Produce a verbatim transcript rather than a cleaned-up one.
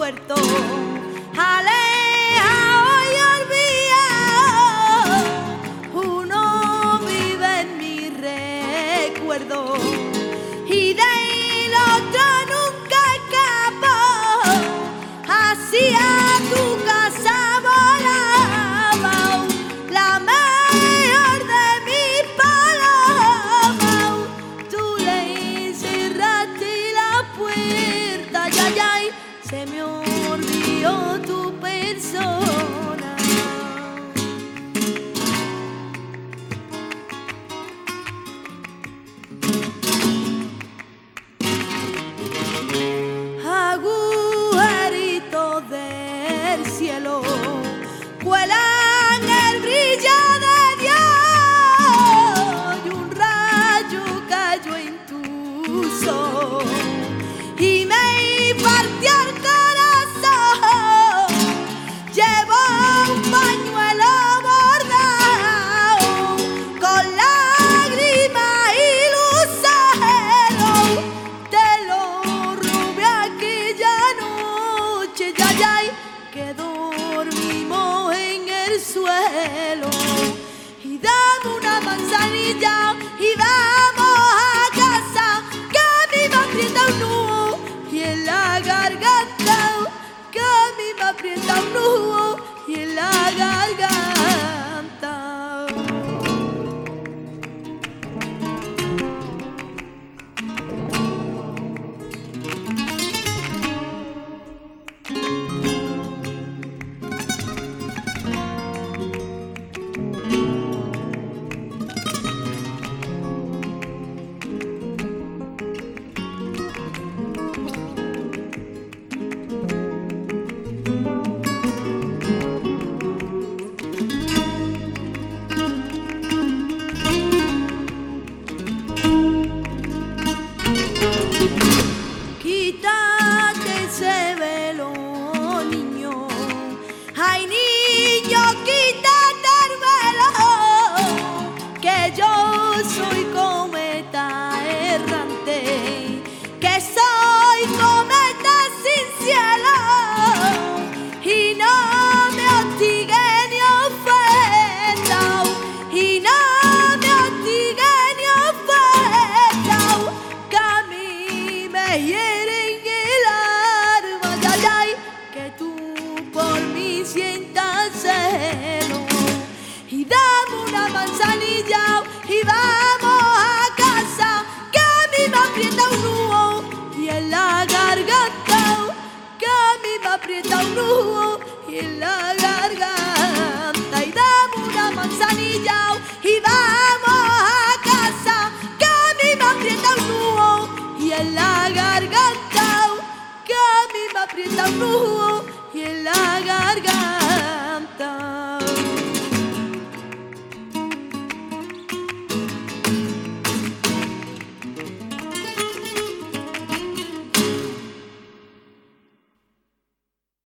puerto, alejado y olvidado, uno vive en mi recuerdo y del otro nunca escapó. Hacia tu casa volaba la mejor de mis palomas. Tú le cerraste la puerta, ay, ay, ay, se me olvidó tu persona. Agujeritos del cielo cuelan el brillo de Dios y un rayo cayó en tus ojos y me partió el corazón. Llevo un pañuelo bordado con lágrimas y luceros, te lo robé aquella noche, ya, ya, que dormimos en el suelo. Y dame una manzanilla y vamos a casa, que a mí me aprieta un nudo y en la garganta, que a mí me aprieta un nudo y en la garganta. Quítate ese velo, niño. Ay, niño, quítate el velo, que yo soy cometa errante, que soy cometa sin cielo y no me hostigue ni ofenda, y no me hostigue ni ofenda, que a mí me hieren el alma, ay, ay, ay, que tú por mí sientas celo. Y dame una manzanilla y vamos a casa, que a mí me aprieta un nudo y en la garganta, que a mí me aprieta un nudo y en la garganta. Y dame una manzanilla y vamos a casa, que a mí me aprieta un nudo y en la garganta, que a mí me aprieta un nudo